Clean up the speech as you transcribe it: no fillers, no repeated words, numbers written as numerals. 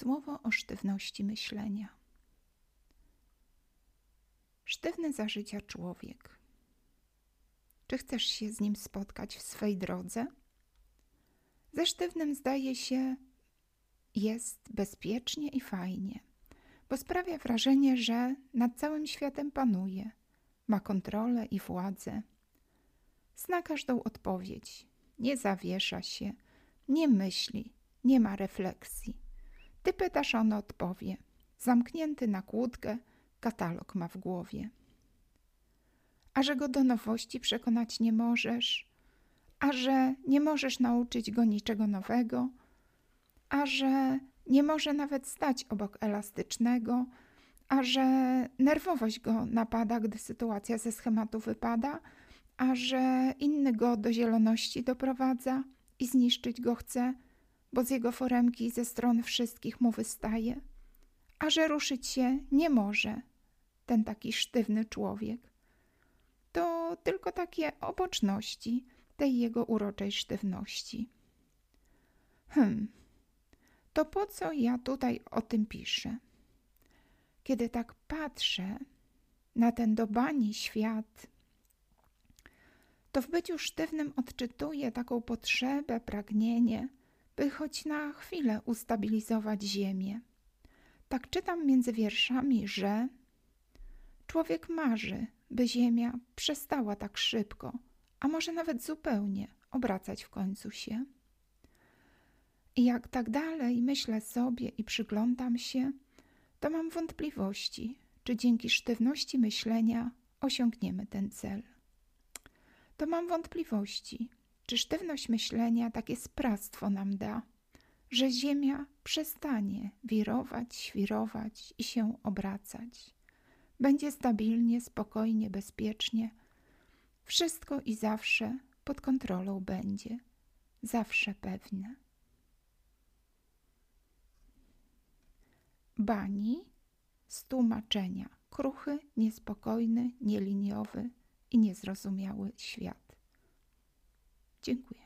Słowo o sztywności myślenia. Sztywny za życia człowiek. Czy chcesz się z nim spotkać w swej drodze? Ze sztywnym, zdaje się, jest bezpiecznie i fajnie, bo sprawia wrażenie, że nad całym światem panuje, ma kontrolę i władzę. Zna każdą odpowiedź, nie zawiesza się, nie myśli, nie ma refleksji. Ty pytasz, on odpowie. Zamknięty na kłódkę, katalog ma w głowie. A że go do nowości przekonać nie możesz, a że nie możesz nauczyć go niczego nowego, a że nie może nawet stać obok elastycznego, a że nerwowość go napada, gdy sytuacja ze schematu wypada, a że inny go do zieloności doprowadza i zniszczyć go chce, bo z jego foremki ze stron wszystkich mu wystaje, a że ruszyć się nie może ten taki sztywny człowiek. To tylko takie oboczności tej jego uroczej sztywności. To po co ja tutaj o tym piszę? Kiedy tak patrzę na ten do bani świat, to w byciu sztywnym odczytuję taką potrzebę, pragnienie, by choć na chwilę ustabilizować ziemię. Tak czytam między wierszami, że człowiek marzy, by ziemia przestała tak szybko, a może nawet zupełnie obracać w końcu się. I jak tak dalej myślę sobie i przyglądam się, to mam wątpliwości, czy dzięki sztywności myślenia osiągniemy ten cel. To mam wątpliwości, czy sztywność myślenia takie sprawstwo nam da, że ziemia przestanie wirować, świrować i się obracać. Będzie stabilnie, spokojnie, bezpiecznie. Wszystko i zawsze pod kontrolą będzie. Zawsze pewne. Bani z tłumaczenia. Kruchy, niespokojny, nieliniowy i niezrozumiały świat. Dziękuję.